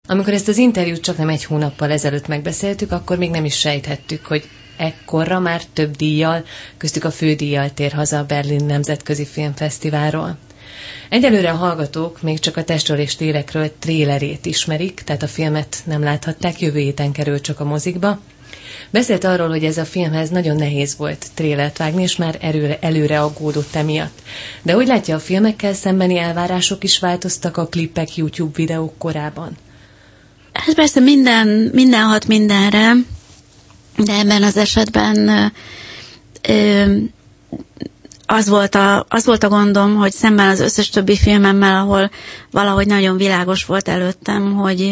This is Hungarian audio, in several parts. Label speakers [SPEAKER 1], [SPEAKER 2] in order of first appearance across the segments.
[SPEAKER 1] Amikor ezt az interjút csak nem egy hónappal ezelőtt megbeszéltük, akkor még nem is sejthettük, hogy ekkorra már több díjjal, köztük a fődíjjal tér haza a Berlin Nemzetközi Filmfesztiválról. Egyelőre a hallgatók még csak a Testről és lélekről trélerét ismerik, tehát a filmet nem láthatták, jövő héten kerül csak a mozikba. Beszélt arról, hogy ez a filmhez nagyon nehéz volt trélert vágni, és már előre aggódott emiatt. De úgy látja, a filmekkel szembeni elvárások is változtak a klipek, YouTube videók korában?
[SPEAKER 2] Ez persze minden hat mindenre, de ebben az esetben az volt a gondom, hogy szemben az összes többi filmemmel, ahol valahogy nagyon világos volt előttem,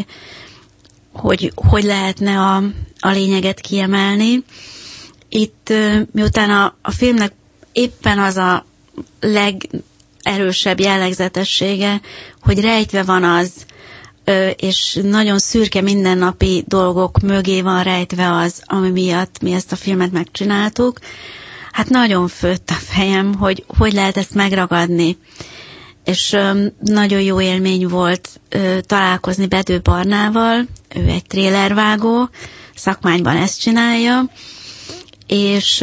[SPEAKER 2] hogy lehetne a lényeget kiemelni. Itt miután a filmnek éppen az a legerősebb jellegzetessége, hogy rejtve van az, és nagyon szürke mindennapi dolgok mögé van rejtve az, ami miatt mi ezt a filmet megcsináltuk. Hát nagyon főtt a fejem, hogy lehet ezt megragadni. És nagyon jó élmény volt találkozni Bedő Barnával, ő egy trélervágó, szakmányban ezt csinálja, és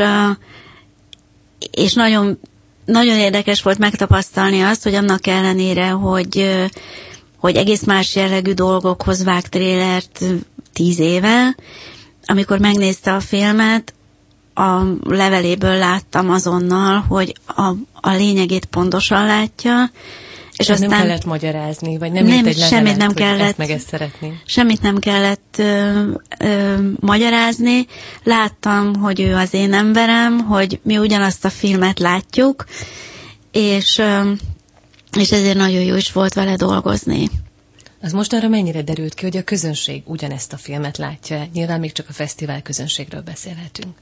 [SPEAKER 2] nagyon, nagyon érdekes volt megtapasztalni azt, hogy annak ellenére, hogy egész más jellegű dolgokhoz vág trélert 10 éve, amikor megnézte a filmet, a leveléből láttam azonnal, hogy a lényegét pontosan látja, és aztán
[SPEAKER 1] nem kellett magyarázni, vagy nem írt egy levelet,
[SPEAKER 2] semmit nem
[SPEAKER 1] hogy
[SPEAKER 2] kellett,
[SPEAKER 1] ezt meg ezt szeretném.
[SPEAKER 2] Semmit nem kellett magyarázni. Láttam, hogy ő az én emberem, hogy mi ugyanazt a filmet látjuk, és ezért nagyon jó is volt vele dolgozni.
[SPEAKER 1] Az most arra mennyire derült ki, hogy a közönség ugyanezt a filmet látja? Nyilván még csak a fesztivál közönségről beszélhetünk.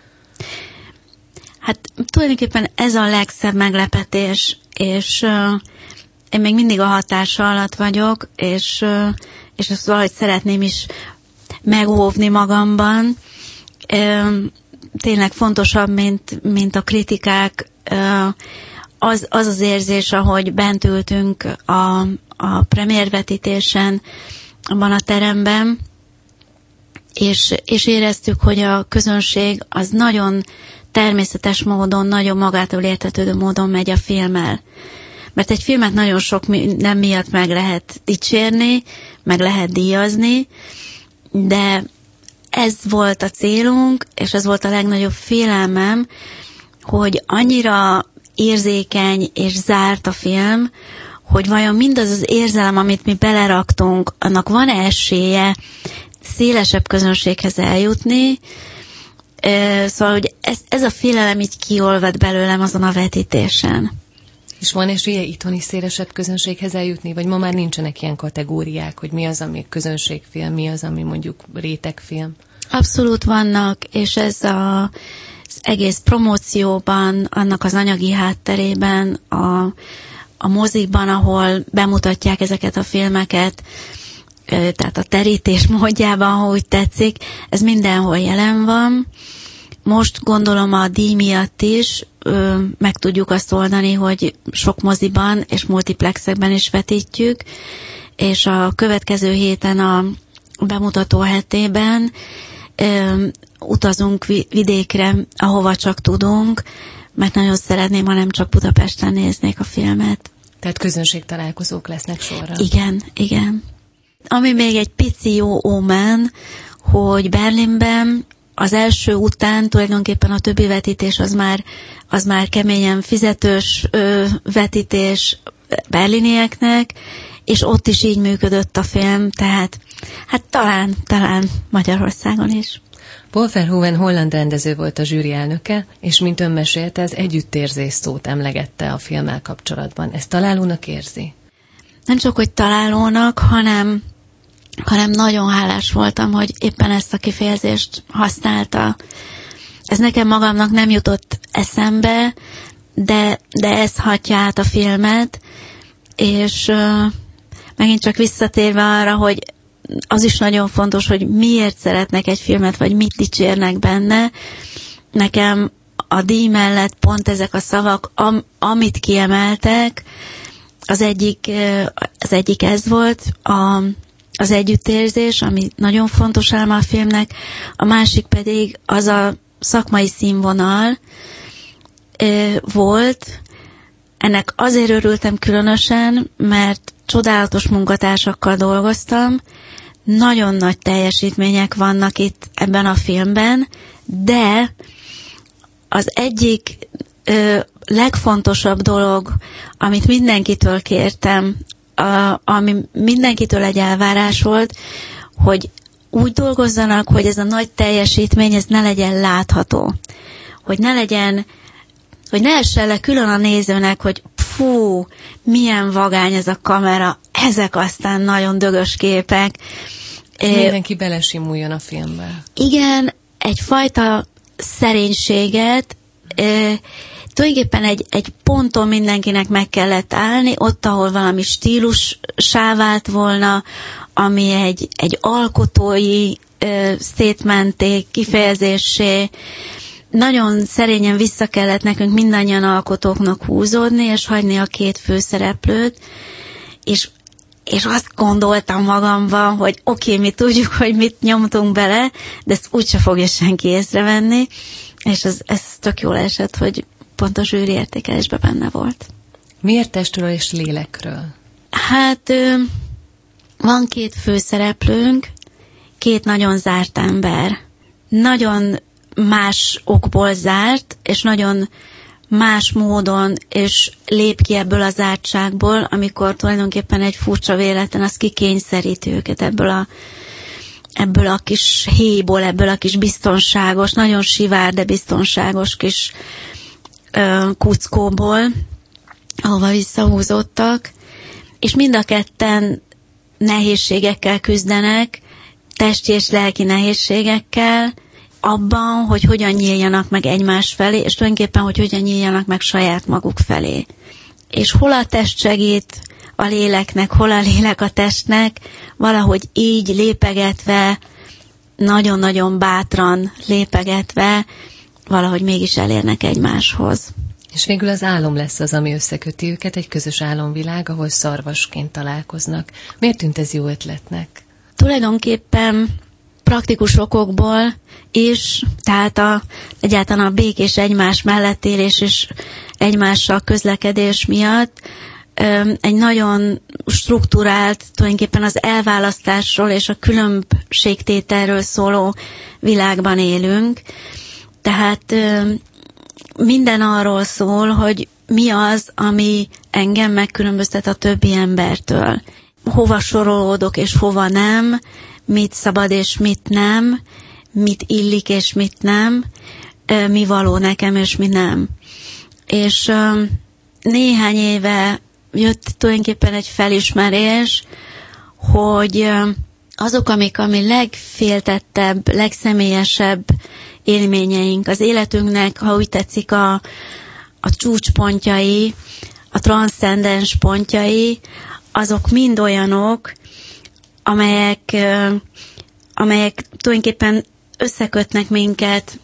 [SPEAKER 2] Hát tulajdonképpen ez a legszebb meglepetés, és én még mindig a hatása alatt vagyok, és ezt valahogy szeretném is megóvni magamban. Tényleg fontosabb, mint a kritikák, az érzés, ahogy bent ültünk a premiérvetítésen, abban a teremben, és éreztük, hogy a közönség az nagyon természetes módon, nagyon magától értetődő módon megy a filmmel. Mert egy filmet nagyon sok minden miatt meg lehet dicsérni, meg lehet díjazni, de ez volt a célunk, és ez volt a legnagyobb félelmem, hogy annyira érzékeny és zárt a film, hogy vajon mindaz az érzelem, amit mi beleraktunk, annak van-e esélye szélesebb közönséghez eljutni. Szóval, hogy ez a félelem így kiolvad belőlem azon a vetítésen.
[SPEAKER 1] És van esélye itthon is szélesebb közönséghez eljutni, vagy ma már nincsenek ilyen kategóriák, hogy mi az, ami közönségfilm, mi az, ami mondjuk rétegfilm?
[SPEAKER 2] Abszolút vannak, és ez az egész promócióban, annak az anyagi hátterében, a mozikban, ahol bemutatják ezeket a filmeket, tehát a terítés módjában, ha úgy tetszik, ez mindenhol jelen van. Most gondolom a díj miatt is meg tudjuk azt oldani, hogy sok moziban és multiplexekben is vetítjük, és a következő héten a bemutató hetében utazunk vidékre, ahova csak tudunk, mert nagyon szeretném, ha nem csak Budapesten néznék a filmet.
[SPEAKER 1] Tehát közönségtalálkozók lesznek sorra.
[SPEAKER 2] Igen. Ami még egy pici jó ómen, hogy Berlinben az első után tulajdonképpen a többi vetítés az már keményen fizetős vetítés berlinieknek, és ott is így működött a film, tehát hát talán Magyarországon is.
[SPEAKER 1] Paul Verhoeven holland rendező volt a zsűri elnöke, és mint ön mesélte, az együttérzés szót emlegette a filmmel kapcsolatban. Ezt találónak érzi?
[SPEAKER 2] Nem csak, hogy találónak, hanem nagyon hálás voltam, hogy éppen ezt a kifejezést használta. Ez nekem magamnak nem jutott eszembe, de ez hatja át a filmet, és megint csak visszatérve arra, hogy az is nagyon fontos, hogy miért szeretnek egy filmet, vagy mit dicsérnek benne. Nekem a díj mellett pont ezek a szavak, amit kiemeltek, az egyik ez volt, az együttérzés, ami nagyon fontos eleme a filmnek, a másik pedig az a szakmai színvonal volt. Ennek azért örültem különösen, mert csodálatos munkatársakkal dolgoztam, nagyon nagy teljesítmények vannak itt ebben a filmben, de az egyik legfontosabb dolog, amit mindenkitől kértem, ami mindenkitől egy elvárás volt, hogy úgy dolgozzanak, hogy ez a nagy teljesítmény, ez ne legyen látható. Hogy ne essen le külön a nézőnek, hogy fú, milyen vagány ez a kamera, ezek aztán nagyon dögös képek.
[SPEAKER 1] Mindenki belesimuljon a filmbe.
[SPEAKER 2] Igen, egyfajta szerénységet, tulajdonképpen egy ponton mindenkinek meg kellett állni, ott, ahol valami stílussá vált volna, ami egy alkotói statementé, kifejezésé. Nagyon szerényen vissza kellett nekünk mindannyian alkotóknak húzódni, és hagyni a két főszereplőt, és azt gondoltam magamban, hogy oké, mi tudjuk, hogy mit nyomtunk bele, de ezt úgyse fogja senki észrevenni, és ez tök jól esett, hogy pont a zsűri értékelésben benne volt.
[SPEAKER 1] Miért testről és lélekről?
[SPEAKER 2] Hát van két főszereplőnk, két nagyon zárt ember. Nagyon más okból zárt, és nagyon más módon, és lép ki ebből a zártságból, amikor tulajdonképpen egy furcsa véletlen, az kikényszeríti őket ebből a kis héjból, ebből a kis biztonságos, nagyon sivár, de biztonságos kis kuckóból, ahova visszahúzódtak, és mind a ketten nehézségekkel küzdenek, testi és lelki nehézségekkel, abban, hogy hogyan nyíljanak meg egymás felé, és tulajdonképpen, hogy hogyan nyíljanak meg saját maguk felé. És hol a test segít a léleknek, hol a lélek a testnek, valahogy így lépegetve, nagyon-nagyon bátran lépegetve, valahogy mégis elérnek egymáshoz.
[SPEAKER 1] És végül az álom lesz az, ami összeköti őket, egy közös álomvilág, ahol szarvasként találkoznak. Miért tűnt ez jó ötletnek?
[SPEAKER 2] Tulajdonképpen praktikus okokból is, tehát egyáltalán a békés egymás mellett élés és egymással közlekedés miatt egy nagyon strukturált, tulajdonképpen az elválasztásról és a különbségtételről szóló világban élünk. Tehát minden arról szól, hogy mi az, ami engem megkülönböztet a többi embertől. Hova sorolódok és hova nem, mit szabad és mit nem, mit illik és mit nem, mi való nekem és mi nem. És néhány éve jött tulajdonképpen egy felismerés, hogy azok, ami legféltettebb, legszemélyesebb élményeink, az életünknek, ha úgy tetszik, a csúcspontjai, a transzcendens pontjai, azok mind olyanok, amelyek tulajdonképpen összekötnek minket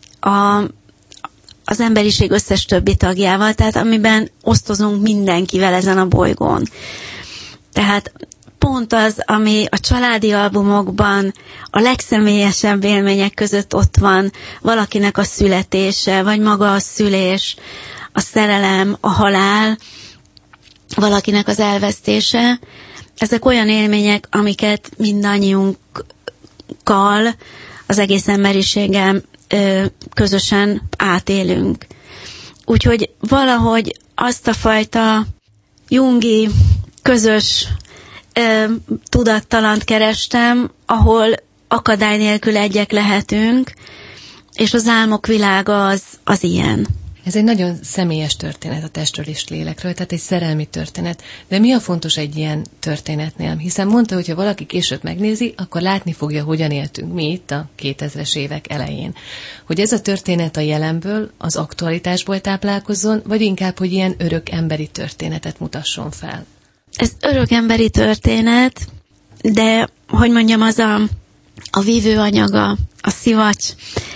[SPEAKER 2] az emberiség összes többi tagjával, tehát amiben osztozunk mindenkivel ezen a bolygón. Tehát pont az, ami a családi albumokban a legszemélyesebb élmények között ott van, valakinek a születése, vagy maga a szülés, a szerelem, a halál, valakinek az elvesztése. Ezek olyan élmények, amiket mindannyiunkkal, az egész emberiséggel közösen átélünk. Úgyhogy valahogy azt a fajta jungi, közös tudattalant kerestem, ahol akadály nélkül egyek lehetünk, és az álmok világa az ilyen.
[SPEAKER 1] Ez egy nagyon személyes történet a testről és lélekről, tehát egy szerelmi történet. De mi a fontos egy ilyen történetnél? Hiszen mondta, hogy ha valaki később megnézi, akkor látni fogja, hogyan éltünk mi itt a 2000-es évek elején. Hogy ez a történet a jelenből, az aktualitásból táplálkozzon, vagy inkább, hogy ilyen örök emberi történetet mutasson fel?
[SPEAKER 2] Ez örök emberi történet, de, hogy mondjam, az a vívőanyaga, a szivacs,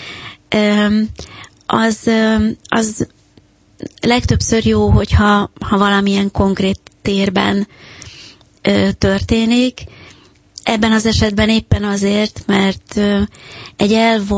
[SPEAKER 2] az legtöbbször jó, hogyha valamilyen konkrét térben történik. Ebben az esetben éppen azért, mert egy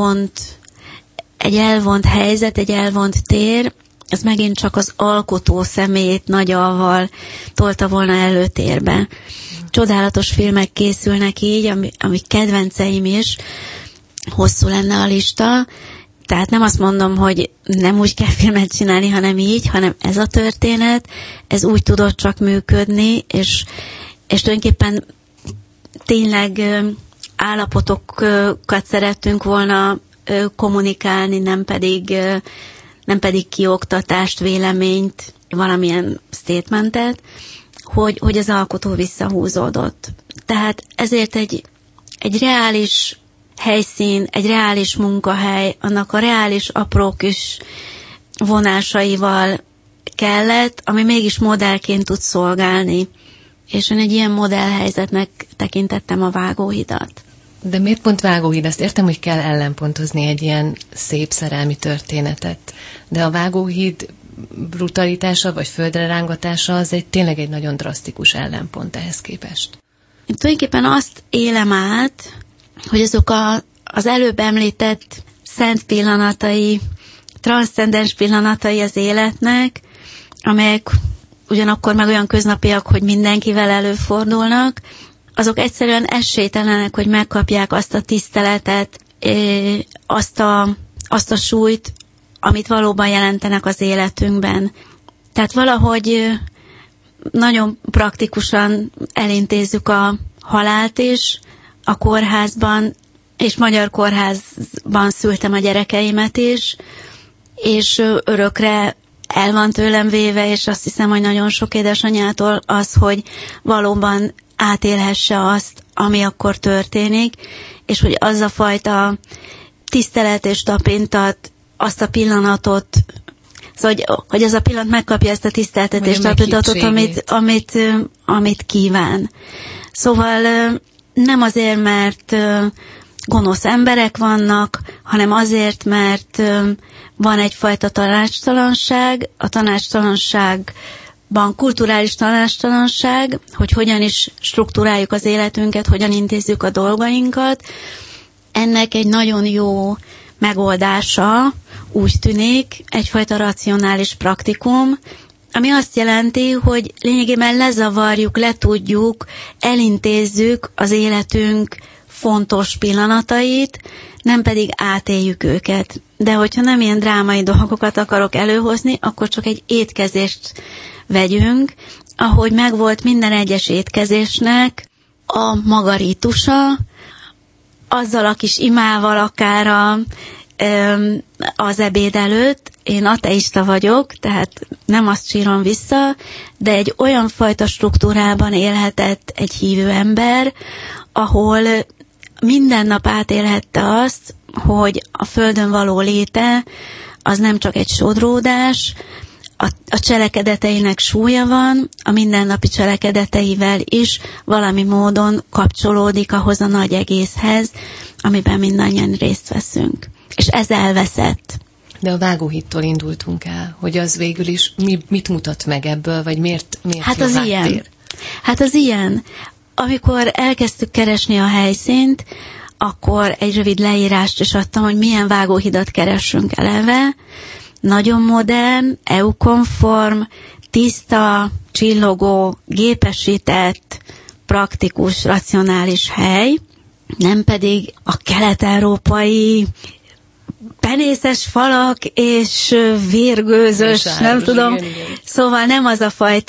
[SPEAKER 2] elvont helyzet, egy elvont tér, ez megint csak az alkotó személyét nagy A-val tolta volna előtérbe. Csodálatos filmek készülnek így, amik kedvenceim is, hosszú lenne a lista, tehát nem azt mondom, hogy nem úgy kell filmet csinálni, hanem így, hanem ez a történet, ez úgy tudott csak működni, és tulajdonképpen tényleg állapotokat szerettünk volna kommunikálni, nem pedig kioktatást, véleményt, valamilyen statementet, hogy az alkotó visszahúzódott. Tehát ezért egy reális helyszín, egy reális munkahely, annak a reális apró kis vonásaival kellett, ami mégis modellként tud szolgálni. És én egy ilyen modellhelyzetnek tekintettem a Vágóhidat.
[SPEAKER 1] De miért pont Vágóhíd? Azt értem, hogy kell ellenpontozni egy ilyen szép szerelmi történetet. De a Vágóhíd brutalitása vagy földre rángatása az tényleg egy nagyon drasztikus ellenpont ehhez képest.
[SPEAKER 2] Én tulajdonképpen azt élem át, hogy azok az előbb említett szent pillanatai, transzcendens pillanatai az életnek, amelyek ugyanakkor meg olyan köznapiak, hogy mindenkivel előfordulnak, azok egyszerűen esélytelenek, hogy megkapják azt a tiszteletet, azt a súlyt, amit valóban jelentenek az életünkben. Tehát valahogy nagyon praktikusan elintézzük a halált is a kórházban, és magyar kórházban szültem a gyerekeimet is, és örökre el van tőlem véve, és azt hiszem, hogy nagyon sok édesanyától az, hogy valóban átélhesse azt, ami akkor történik, és hogy az a fajta tisztelet és tapintat, azt a pillanatot, szóval, hogy az a pillanat megkapja ezt a tiszteletet és tapintatot, amit kíván. Szóval nem azért, mert gonosz emberek vannak, hanem azért, mert van egyfajta tanácstalanság, a tanácstalanságban kulturális tanácstalanság, hogy hogyan is struktúráljuk az életünket, hogyan intézzük a dolgainkat. Ennek egy nagyon jó megoldása, úgy tűnik, egyfajta racionális praktikum, ami azt jelenti, hogy lényegében lezavarjuk, letudjuk, elintézzük az életünk fontos pillanatait, nem pedig átéljük őket. De hogyha nem ilyen drámai dolgokat akarok előhozni, akkor csak egy étkezést vegyünk, ahogy megvolt minden egyes étkezésnek a maga rítusa, azzal a kis imával akár az ebéd előtt. Én ateista vagyok, tehát nem azt sírom vissza, de egy olyan fajta struktúrában élhetett egy hívő ember, ahol minden nap átélhette azt, hogy a földön való léte az nem csak egy sodródás, a cselekedeteinek súlya van, a mindennapi cselekedeteivel is valami módon kapcsolódik ahhoz a nagy egészhez, amiben mindannyian részt veszünk. És ez elveszett.
[SPEAKER 1] De a Vágóhídtól indultunk el, hogy az végül is mit mutat meg ebből, vagy miért
[SPEAKER 2] hát az ilyen. Hát az ilyen. Amikor elkezdtük keresni a helyszínt, akkor egy rövid leírást is adtam, hogy milyen vágóhidat keressünk eleve. Nagyon modern, EU-konform, tiszta, csillogó, gépesített, praktikus, racionális hely, nem pedig a kelet-európai penészes falak és vérgőzös, és nem tudom. Igen. Szóval nem az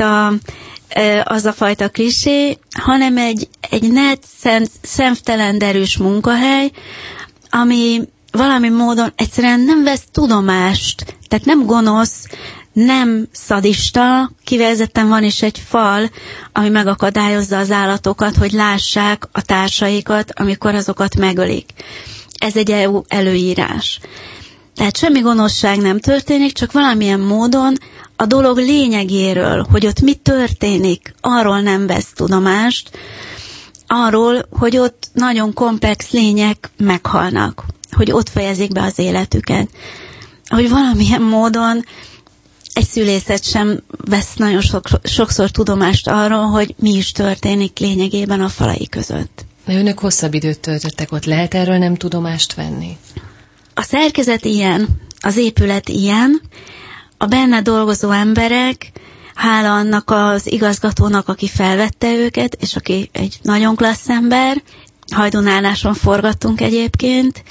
[SPEAKER 2] a fajta klisé, hanem egy net, szemtelen derűs munkahely, ami valami módon egyszerűen nem vesz tudomást, tehát nem gonosz, nem szadista, kifejezetten van is egy fal, ami megakadályozza az állatokat, hogy lássák a társaikat, amikor azokat megölik. Ez egy EU előírás. Tehát semmi gonoszság nem történik, csak valamilyen módon a dolog lényegéről, hogy ott mi történik, arról nem vesz tudomást, arról, hogy ott nagyon komplex lények meghalnak, hogy ott fejezik be az életüket. Hogy valamilyen módon egy szülészet sem vesz nagyon sokszor tudomást arról, hogy mi is történik lényegében a falai között.
[SPEAKER 1] De önök hosszabb időt töltöttek ott, lehet erről nem tudomást venni?
[SPEAKER 2] A szerkezet ilyen, az épület ilyen, a benne dolgozó emberek, hála annak az igazgatónak, aki felvette őket, és aki egy nagyon klassz ember, Hajdúnáláson forgattunk egyébként,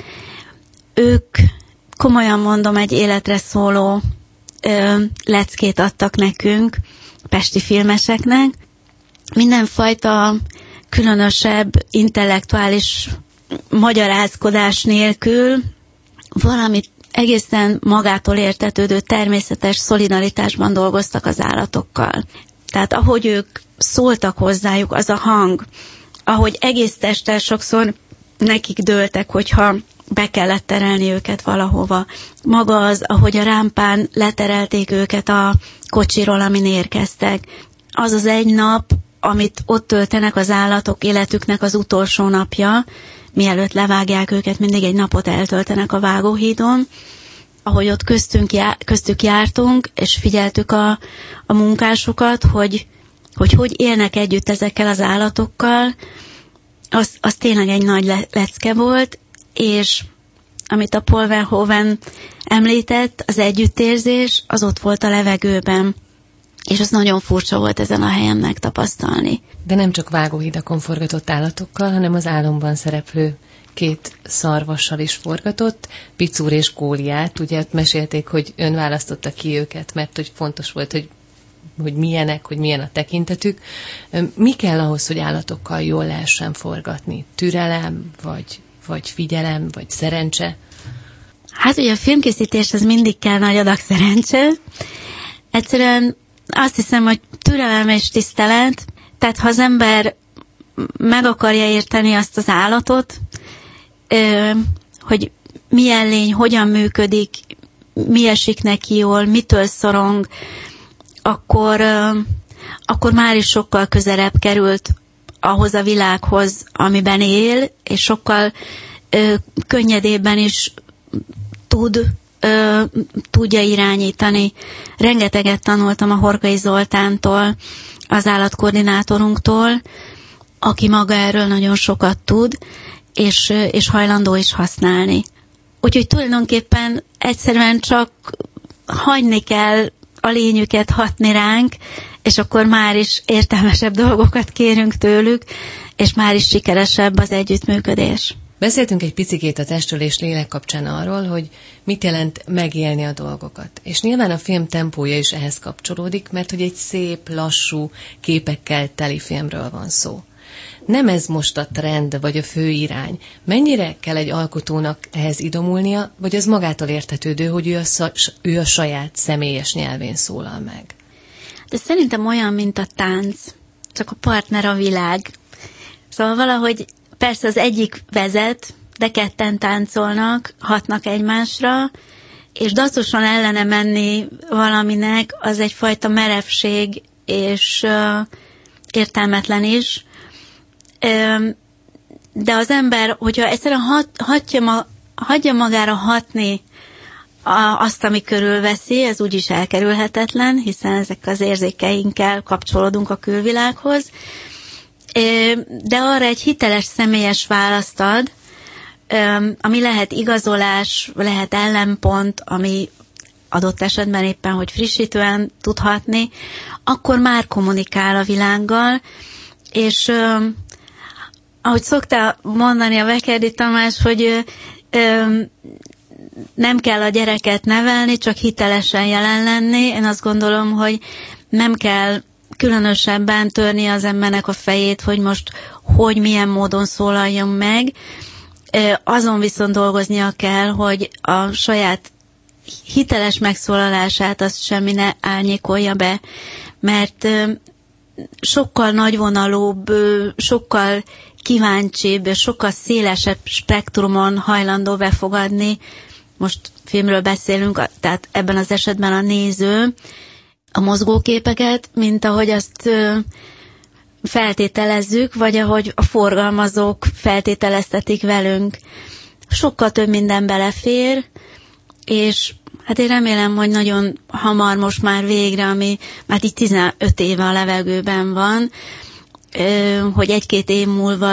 [SPEAKER 2] ők, komolyan mondom, egy életre szóló leckét adtak nekünk, pesti filmeseknek. Mindenfajta különösebb intellektuális magyarázkodás nélkül valamit egészen magától értetődő természetes szolidaritásban dolgoztak az állatokkal. Tehát ahogy ők szóltak hozzájuk, az a hang, ahogy egész testtel sokszor nekik dőltek, hogyha be kellett terelni őket valahova. Maga az, ahogy a rámpán leterelték őket a kocsiról, amin érkeztek. Az az egy nap, amit ott töltenek az állatok életüknek az utolsó napja, mielőtt levágják őket, mindig egy napot eltöltenek a vágóhídon, ahogy ott köztük jártunk, és figyeltük a munkásokat, hogy élnek együtt ezekkel az állatokkal, az tényleg egy nagy lecke volt, és amit a Paul Verhoeven említett, az együttérzés, az ott volt a levegőben, és az nagyon furcsa volt ezen a helyen megtapasztalni.
[SPEAKER 1] De nem csak vágóhídakon forgatott állatokkal, hanem az álomban szereplő 2 szarvassal is forgatott, Picúr és Góliát. Ugye ott mesélték, hogy ön választotta ki őket, mert hogy fontos volt, hogy milyenek, hogy milyen a tekintetük. Mi kell ahhoz, hogy állatokkal jól lehessen forgatni? Türelem, vagy figyelem, vagy szerencse?
[SPEAKER 2] Hát ugye a filmkészítéshez mindig kell nagy adag szerencse. Egyszerűen azt hiszem, hogy türelem és tisztelet, tehát ha az ember meg akarja érteni azt az állatot, hogy milyen lény, hogyan működik, mi esik neki jól, mitől szorong, akkor már is sokkal közelebb került ahhoz a világhoz, amiben él, és sokkal könnyedébben is tudja irányítani. Rengeteget tanultam a Horgai Zoltántól, az állatkoordinátorunktól, aki maga erről nagyon sokat tud, és hajlandó is használni. Úgyhogy tulajdonképpen egyszerűen csak hagyni kell a lényüket hatni ránk, és akkor már is értelmesebb dolgokat kérünk tőlük, és már is sikeresebb az együttműködés.
[SPEAKER 1] Beszéltünk egy picikét a testről és lélek kapcsán arról, hogy mit jelent megélni a dolgokat. És nyilván a film tempója is ehhez kapcsolódik, mert hogy egy szép, lassú, képekkel teli filmről van szó. Nem ez most a trend, vagy a fő irány. Mennyire kell egy alkotónak ehhez idomulnia, vagy az magától értetődő, hogy ő a saját személyes nyelvén szólal meg?
[SPEAKER 2] De szerintem olyan, mint a tánc, csak a partner a világ. Szóval valahogy persze az egyik vezet, de ketten táncolnak, hatnak egymásra, és dacosan ellene menni valaminek, az egyfajta merevség, és értelmetlen is. De az ember, hogyha egyszerűen hagyja magára hatni azt, ami körülveszi, ez úgyis elkerülhetetlen, hiszen ezek az érzékeinkkel kapcsolódunk a külvilághoz, de arra egy hiteles, személyes választ ad, ami lehet igazolás, lehet ellenpont, ami adott esetben éppen, hogy frissítően tud hatni, akkor már kommunikál a világgal, és ahogy szokta mondani a Vekerdi Tamás, hogy nem kell a gyereket nevelni, csak hitelesen jelen lenni. Én azt gondolom, hogy nem kell különösebben törni az embernek a fejét, hogy most milyen módon szólaljon meg. Azon viszont dolgoznia kell, hogy a saját hiteles megszólalását azt semmi ne árnyékolja be, mert sokkal nagyvonalúbb, sokkal kíváncsibb, sokkal szélesebb spektrumon hajlandó befogadni. Most filmről beszélünk, tehát ebben az esetben a néző, a mozgóképeket, mint ahogy azt feltételezzük, vagy ahogy a forgalmazók feltételeztetik velünk. Sokkal több minden belefér, és hát én remélem, hogy nagyon hamar most már végre, ami már így 15 éve a levegőben van, hogy 1-2 év múlva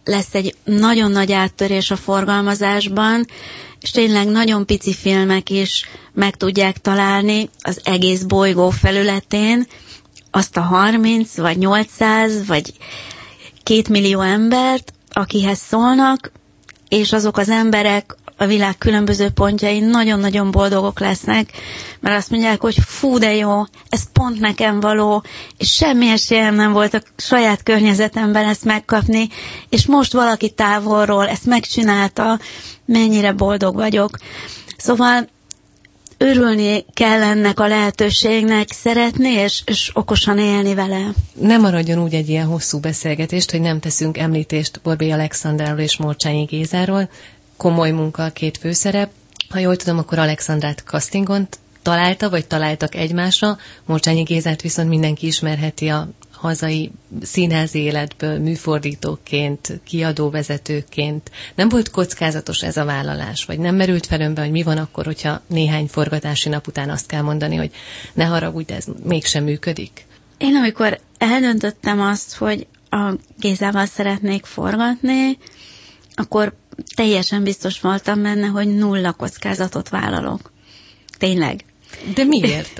[SPEAKER 2] lesz egy nagyon nagy áttörés a forgalmazásban, és tényleg nagyon pici filmek is meg tudják találni az egész bolygó felületén azt a 30, vagy 800, vagy 2 millió embert, akihez szólnak, és azok az emberek a világ különböző pontjain nagyon-nagyon boldogok lesznek, mert azt mondják, hogy fú, de jó, ez pont nekem való, és semmi esélyem nem volt a saját környezetemben ezt megkapni, és most valaki távolról ezt megcsinálta, mennyire boldog vagyok. Szóval örülni kell ennek a lehetőségnek, szeretni, és okosan élni vele.
[SPEAKER 1] Nem maradjon úgy egy ilyen hosszú beszélgetést, hogy nem teszünk említést Borbély Alexandráról és Morcsányi Gézáról. Komoly munka a két főszerep. Ha jól tudom, akkor Alexandrát castingon találta, vagy találtak egymásra. Morcsányi Gézát viszont mindenki ismerheti a hazai színházi életből, műfordítóként, kiadóvezetőként. Nem volt kockázatos ez a vállalás, vagy nem merült fel önbe, hogy mi van akkor, hogyha néhány forgatási nap után azt kell mondani, hogy ne haragudj, de ez mégsem működik?
[SPEAKER 2] Én amikor eldöntöttem azt, hogy a Gézával szeretnék forgatni, akkor teljesen biztos voltam benne, hogy 0 kockázatot vállalok. Tényleg.
[SPEAKER 1] De miért?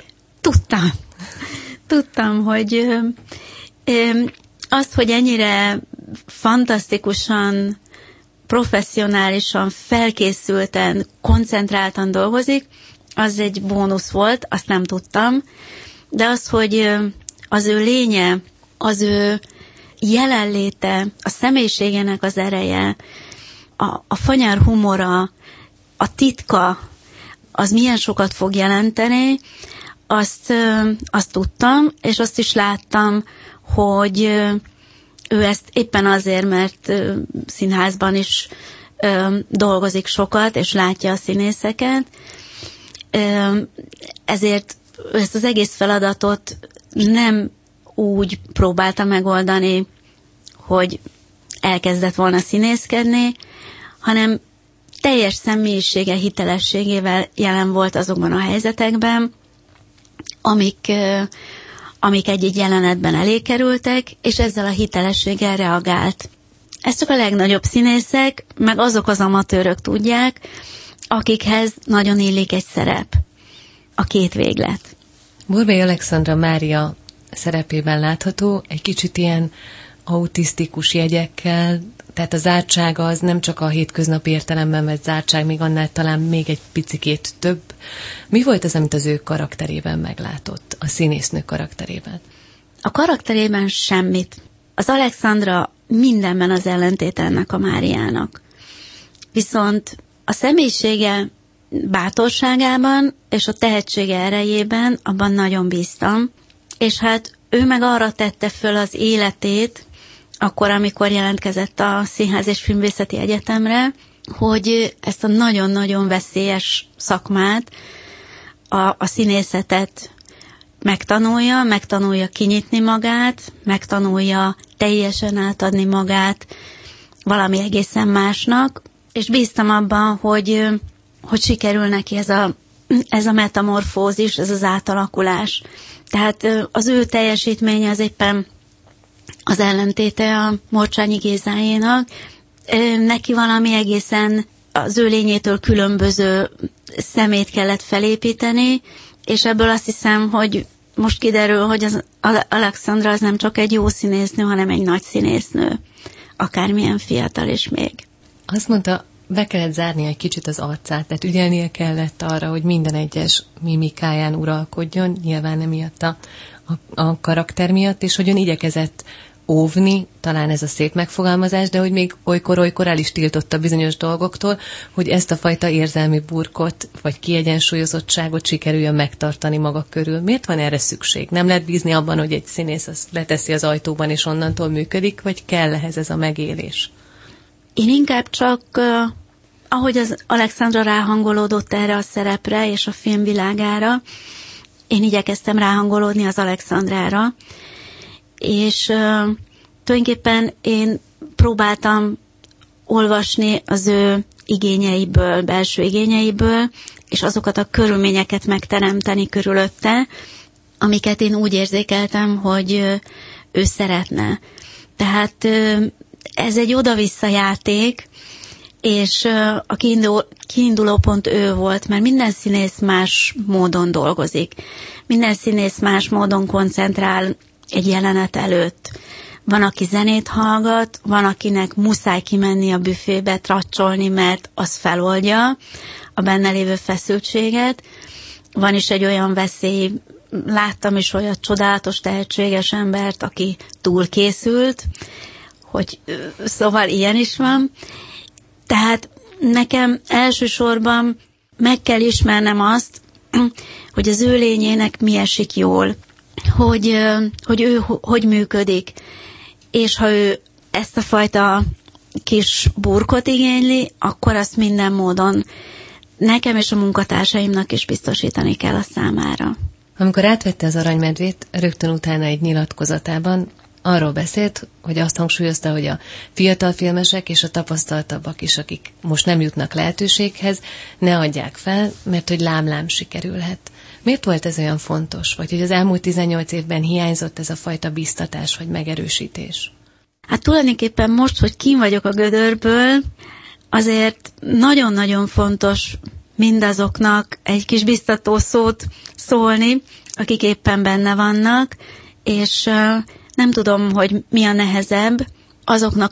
[SPEAKER 2] Tudtam, hogy azt, hogy ennyire fantasztikusan, professzionálisan, felkészülten, koncentráltan dolgozik, az egy bónusz volt, azt nem tudtam, de az, hogy az ő lénye, az ő jelenléte, a személyiségének az ereje, a fanyar humora, a titka, az milyen sokat fog jelenteni, azt tudtam, és azt is láttam, hogy ő ezt éppen azért, mert színházban is dolgozik sokat, és látja a színészeket, ezért ezt az egész feladatot nem úgy próbálta megoldani, hogy elkezdett volna színészkedni, hanem teljes személyisége, hitelességével jelen volt azokban a helyzetekben, amik egy-egy jelenetben elé kerültek, és ezzel a hitelességgel reagált. Ezt csak a legnagyobb színészek, meg azok az amatőrök tudják, akikhez nagyon illik egy szerep. A 2 véglet.
[SPEAKER 1] Borbély Alexandra Mária szerepében látható, egy kicsit ilyen autisztikus jegyekkel, tehát a zártsága az nem csak a hétköznapi értelemben vett zártság, még annál talán még egy picikét több. Mi volt az, amit az ő karakterében meglátott, a színésznő karakterében?
[SPEAKER 2] A karakterében semmit. Az Alexandra mindenben az ellentét ennek a Máriának. Viszont a személyisége bátorságában és a tehetsége erejében abban nagyon bíztam, és hát ő meg arra tette föl az életét, akkor, amikor jelentkezett a Színház és Filmvészeti Egyetemre, hogy ezt a nagyon-nagyon veszélyes szakmát, a színészetet megtanulja kinyitni magát, megtanulja teljesen átadni magát valami egészen másnak, és bíztam abban, hogy sikerül neki ez a metamorfózis, ez az átalakulás. Tehát az ő teljesítménye az éppen az ellentéte a Morcsányi Gézáénak. Neki valami egészen az ő lényétől különböző szemét kellett felépíteni, és ebből azt hiszem, hogy most kiderül, hogy az Alexandra az nem csak egy jó színésznő, hanem egy nagy színésznő. Akármilyen fiatal is még. Azt
[SPEAKER 1] mondta, be kellett zárni egy kicsit az arcát, tehát ügyelnie kellett arra, hogy minden egyes mimikáján uralkodjon, nyilván emiatt a karakter miatt, és hogy ön igyekezett óvni, talán ez a szép megfogalmazás, de hogy még olykor el is tiltotta bizonyos dolgoktól, hogy ezt a fajta érzelmi burkot, vagy kiegyensúlyozottságot sikerüljön megtartani maga körül. Miért van erre szükség? Nem lehet bízni abban, hogy egy színész azt leteszi az ajtóban, és onnantól működik, vagy kell ehhez ez a megélés?
[SPEAKER 2] Én inkább csak, ahogy az Alexandra ráhangolódott erre a szerepre és a filmvilágára, én igyekeztem ráhangolódni az Alexandrára, és tulajdonképpen én próbáltam olvasni az ő igényeiből, belső igényeiből, és azokat a körülményeket megteremteni körülötte, amiket én úgy érzékeltem, hogy ő szeretne. Tehát ez egy oda-vissza játék, és a kiinduló pont ő volt, mert minden színész más módon dolgozik. Minden színész más módon koncentrál egy jelenet előtt. Van, aki zenét hallgat, van, akinek muszáj kimenni a büfébe, tracsolni, mert az feloldja a benne lévő feszültséget. Van is egy olyan veszély, láttam is olyan csodálatos, tehetséges embert, aki túlkészült, hogy szóval ilyen is van. Tehát nekem elsősorban meg kell ismernem azt, hogy az ő lényének mi esik jól, hogy ő hogy működik, és ha ő ezt a fajta kis burkot igényli, akkor azt minden módon nekem és a munkatársaimnak is biztosítani kell a számára.
[SPEAKER 1] Amikor átvette az Aranymedvét, rögtön utána egy nyilatkozatában arról beszélt, hogy azt hangsúlyozta, hogy a fiatal filmesek és a tapasztaltabbak is, akik most nem jutnak lehetőséghez, ne adják fel, mert hogy lám-lám sikerülhet. Miért volt ez olyan fontos? Vagy hogy az elmúlt 18 évben hiányzott ez a fajta biztatás vagy megerősítés?
[SPEAKER 2] Hát tulajdonképpen most, hogy kín vagyok a gödörből, azért nagyon-nagyon fontos mindazoknak egy kis biztató szót szólni, akik éppen benne vannak, és nem tudom, hogy mi a nehezebb azoknak,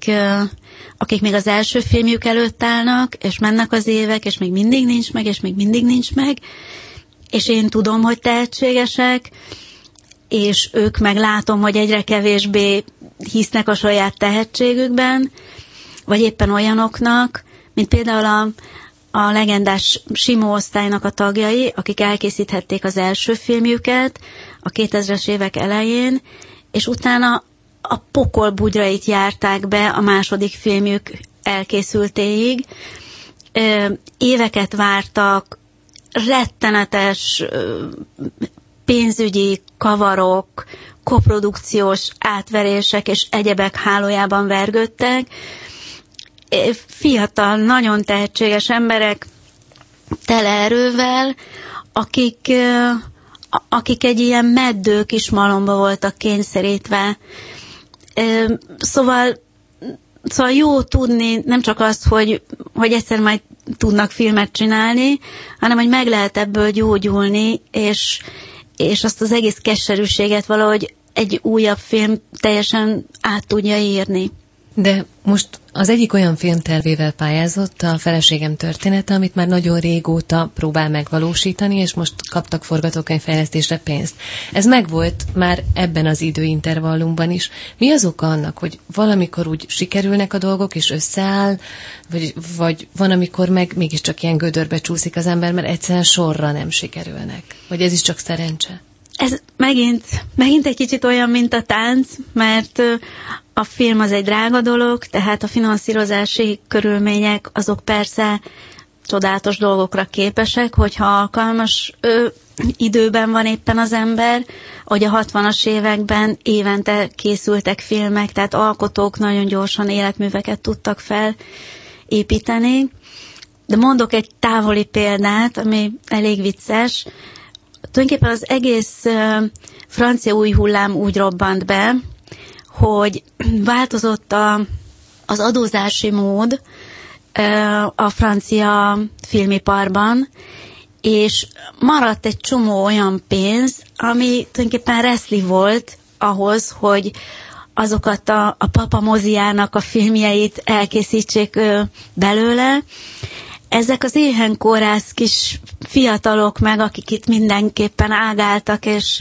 [SPEAKER 2] akik még az első filmjük előtt állnak, és mennek az évek, és még mindig nincs meg, és még mindig nincs meg, és én tudom, hogy tehetségesek, és ők meg látom, hogy egyre kevésbé hisznek a saját tehetségükben, vagy éppen olyanoknak, mint például a legendás Simó osztálynak a tagjai, akik elkészíthették az első filmjüket a 2000-es évek elején, és utána a pokol bugyrait járták be a második filmjük elkészültéig. Éveket vártak, rettenetes pénzügyi kavarok, koprodukciós átverések és egyebek hálójában vergődtek. Fiatal, nagyon tehetséges emberek tele erővel, akik egy ilyen meddő kis malomba voltak kényszerítve. Szóval jó tudni nem csak azt, hogy egyszer majd tudnak filmet csinálni, hanem hogy meg lehet ebből gyógyulni, és azt az egész keserűséget valahogy egy újabb film teljesen át tudja írni.
[SPEAKER 1] De most az egyik olyan filmtervével pályázott, a Feleségem története, amit már nagyon régóta próbál megvalósítani, és most kaptak forgatókönyvfejlesztésre pénzt. Ez megvolt már ebben az időintervallumban is. Mi az oka annak, hogy valamikor úgy sikerülnek a dolgok, és összeáll, vagy van, amikor meg mégiscsak ilyen gödörbe csúszik az ember, mert egyszerűen sorra nem sikerülnek? Vagy ez is csak szerencse?
[SPEAKER 2] Ez megint egy kicsit olyan, mint a tánc, mert a film az egy drága dolog, tehát a finanszírozási körülmények azok persze csodálatos dolgokra képesek, hogyha alkalmas időben van éppen az ember, hogy a 60-as években évente készültek filmek, tehát alkotók nagyon gyorsan életműveket tudtak felépíteni. De mondok egy távoli példát, ami elég vicces. Tulajdonképpen az egész francia új hullám úgy robbant be, hogy változott az adózási mód a francia filmiparban, és maradt egy csomó olyan pénz, ami tulajdonképpen reszli volt ahhoz, hogy azokat a Papa Moziának a filmjeit elkészítsék belőle. Ezek az éhenkórász kis fiatalok meg, akik itt mindenképpen ágáltak, és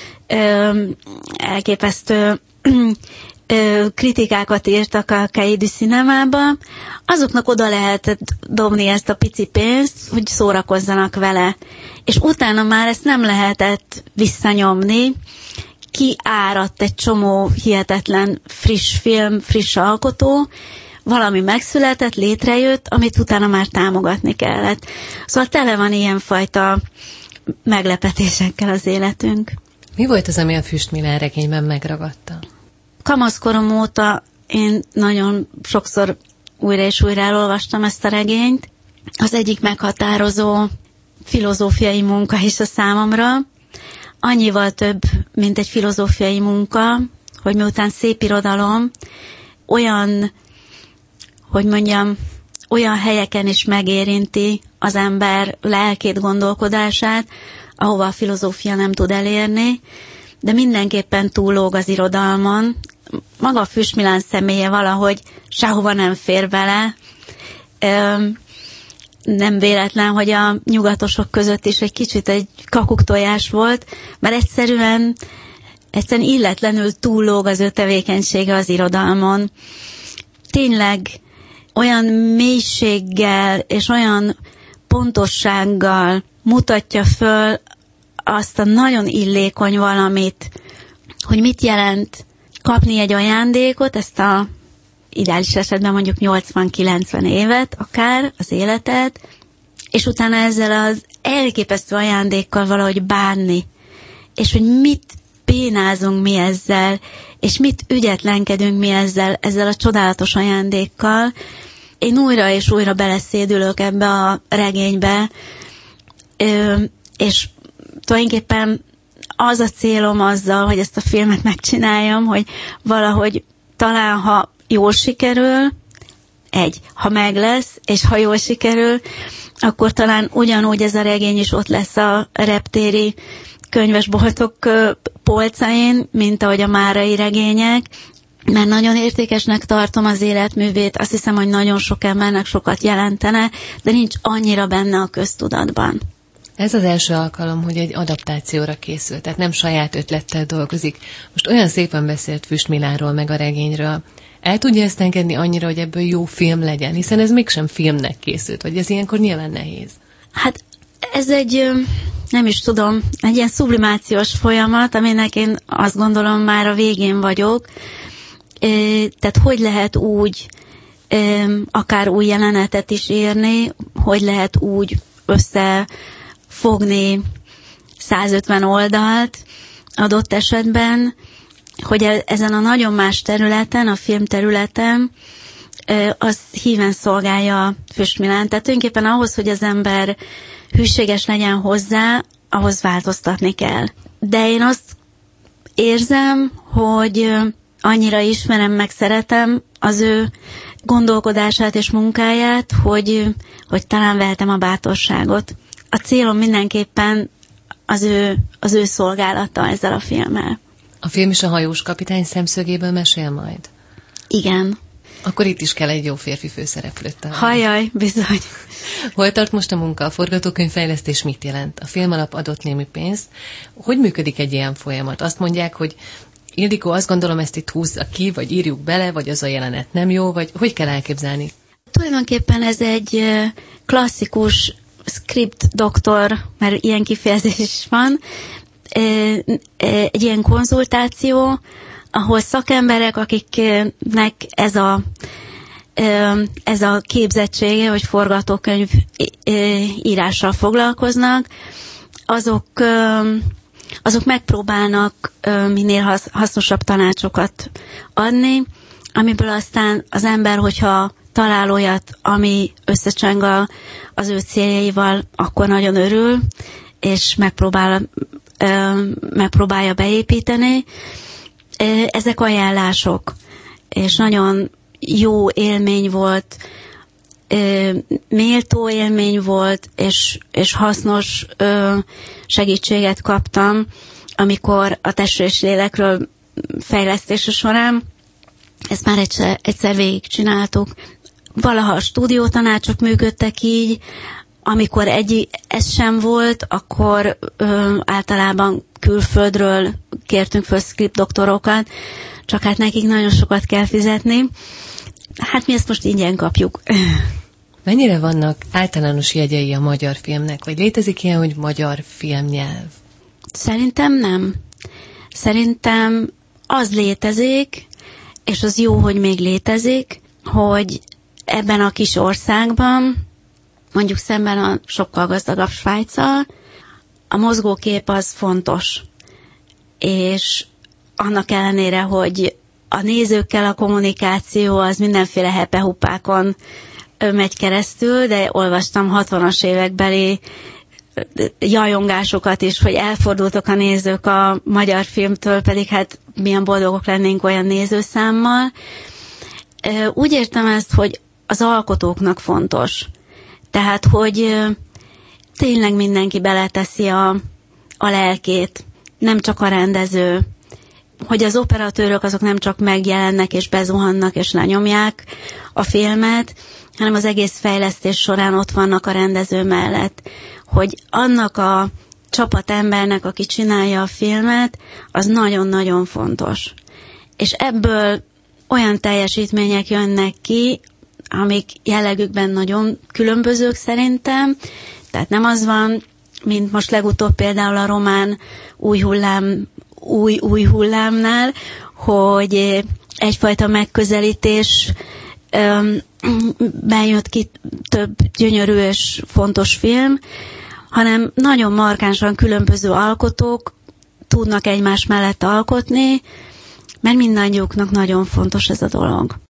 [SPEAKER 2] elképesztő kritikákat írtak a Cahiers du Cinémába, azoknak oda lehetett dobni ezt a pici pénzt, hogy szórakozzanak vele. És utána már ezt nem lehetett visszanyomni, kiáradt egy csomó hihetetlen friss film, friss alkotó, valami megszületett, létrejött, amit utána már támogatni kellett. Szóval tele van ilyenfajta meglepetésekkel az életünk.
[SPEAKER 1] Mi volt az, ami a Füstmilán regényben megragadta?
[SPEAKER 2] Kamaszkorom óta én nagyon sokszor újra és újra elolvastam ezt a regényt. Az egyik meghatározó filozófiai munka is a számomra. Annyival több, mint egy filozófiai munka, hogy miután szép irodalom, olyan, hogy mondjam, olyan helyeken is megérinti az ember lelkét, gondolkodását, ahova a filozófia nem tud elérni, de mindenképpen túllóg az irodalmon. Maga a Füst Milán személye valahogy sehova nem fér bele. Nem véletlen, hogy a nyugatosok között is egy kicsit egy kakuktojás volt, mert egyszerűen illetlenül túllóg az ő tevékenysége az irodalmon. Tényleg olyan mélységgel és olyan pontossággal mutatja föl azt a nagyon illékony valamit, hogy mit jelent kapni egy ajándékot, ezt a ideális esetben mondjuk 80-90 évet, akár az életet, és utána ezzel az elképesztő ajándékkal valahogy bánni, és hogy mit bénázunk mi ezzel, és mit ügyetlenkedünk mi ezzel a csodálatos ajándékkal. Én újra és újra beleszédülök ebbe a regénybe, és tulajdonképpen az a célom azzal, hogy ezt a filmet megcsináljam, hogy valahogy talán, ha jól sikerül, ha meg lesz, és ha jól sikerül, akkor talán ugyanúgy ez a regény is ott lesz a reptéri könyvesboltok polcain, mint ahogy a márai regények, mert nagyon értékesnek tartom az életművét, azt hiszem, hogy nagyon sok embernek sokat jelentene, de nincs annyira benne a köztudatban.
[SPEAKER 1] Ez az első alkalom, hogy egy adaptációra készült, tehát nem saját ötlettel dolgozik. Most olyan szépen beszélt Füst Milánról meg a regényről. El tudja ezt engedni annyira, hogy ebből jó film legyen, hiszen ez mégsem filmnek készült, vagy ez ilyenkor nyilván nehéz.
[SPEAKER 2] Hát ez egy, nem is tudom, egy ilyen sublimációs folyamat, aminek én azt gondolom már a végén vagyok. Tehát hogy lehet úgy akár új jelenetet is írni, hogy lehet úgy összefogni 150 oldalt adott esetben, hogy ezen a nagyon más területen, a film területen, az híven szolgálja a Füst Milán. Tehát tulajdonképpen ahhoz, hogy az ember hűséges legyen hozzá, ahhoz változtatni kell. De én azt érzem, hogy annyira ismerem, meg szeretem az ő gondolkodását és munkáját, hogy talán vehetem a bátorságot. A célom mindenképpen az ő szolgálata ezzel a filmmel.
[SPEAKER 1] A film is a hajós kapitány szemszögéből mesél majd?
[SPEAKER 2] Igen.
[SPEAKER 1] Akkor itt is kell egy jó férfi főszereplőt találni.
[SPEAKER 2] Hajaj, bizony.
[SPEAKER 1] Hol tart most a munka? A forgatókönyvfejlesztés mit jelent? A filmalap adott némi pénzt. Hogy működik egy ilyen folyamat? Azt mondják, hogy Ildikó, azt gondolom, ezt itt húzza ki, vagy írjuk bele, vagy az a jelenet nem jó, vagy hogy kell elképzelni?
[SPEAKER 2] Tulajdonképpen ez egy klasszikus script doktor, mert ilyen kifejezés is van, egy ilyen konzultáció, ahol szakemberek, akiknek ez a képzettsége, hogy forgatókönyv írással foglalkoznak, azok megpróbálnak minél hasznosabb tanácsokat adni, amiből aztán az ember, hogyha talál olyat, ami összecseng az ő céljaival, akkor nagyon örül, és megpróbálja beépíteni. Ezek ajánlások, és nagyon jó élmény volt, méltó élmény volt, és hasznos segítséget kaptam, amikor a testről és lélekről fejlesztése során, ezt már egyszer végigcsináltuk. Valaha a stúdiótanácsok működtek így, amikor ez sem volt, akkor általában külföldről kértünk föl script doktorokat, csak hát nekik nagyon sokat kell fizetni. Hát mi ezt most ingyen kapjuk.
[SPEAKER 1] Mennyire vannak általános jegyei a magyar filmnek? Vagy létezik ilyen, hogy magyar filmnyelv?
[SPEAKER 2] Szerintem nem. Szerintem az létezik, és az jó, hogy még létezik, hogy ebben a kis országban, mondjuk szemben a sokkal gazdagabb Svájccal, a mozgókép az fontos. És annak ellenére, hogy a nézőkkel a kommunikáció az mindenféle hepehupákon megy keresztül, de olvastam 60-as évekbeli jajongásokat is, hogy elfordultok a nézők a magyar filmtől, pedig hát milyen boldogok lennénk olyan nézőszámmal. Úgy értem ezt, hogy az alkotóknak fontos. Tehát, hogy tényleg mindenki beleteszi a lelkét, nem csak a rendező, hogy az operatőrök azok nem csak megjelennek és bezuhannak és lenyomják a filmet, hanem az egész fejlesztés során ott vannak a rendező mellett. Hogy annak a csapatembernek, aki csinálja a filmet, az nagyon-nagyon fontos. És ebből olyan teljesítmények jönnek ki, amik jellegükben nagyon különbözők szerintem. Tehát nem az van, mint most legutóbb például a román új hullámnál, hogy egyfajta megközelítés bejött ki több gyönyörű és fontos film, hanem nagyon markánsan különböző alkotók tudnak egymás mellett alkotni, mert mindannyiuknak nagyon fontos ez a dolog.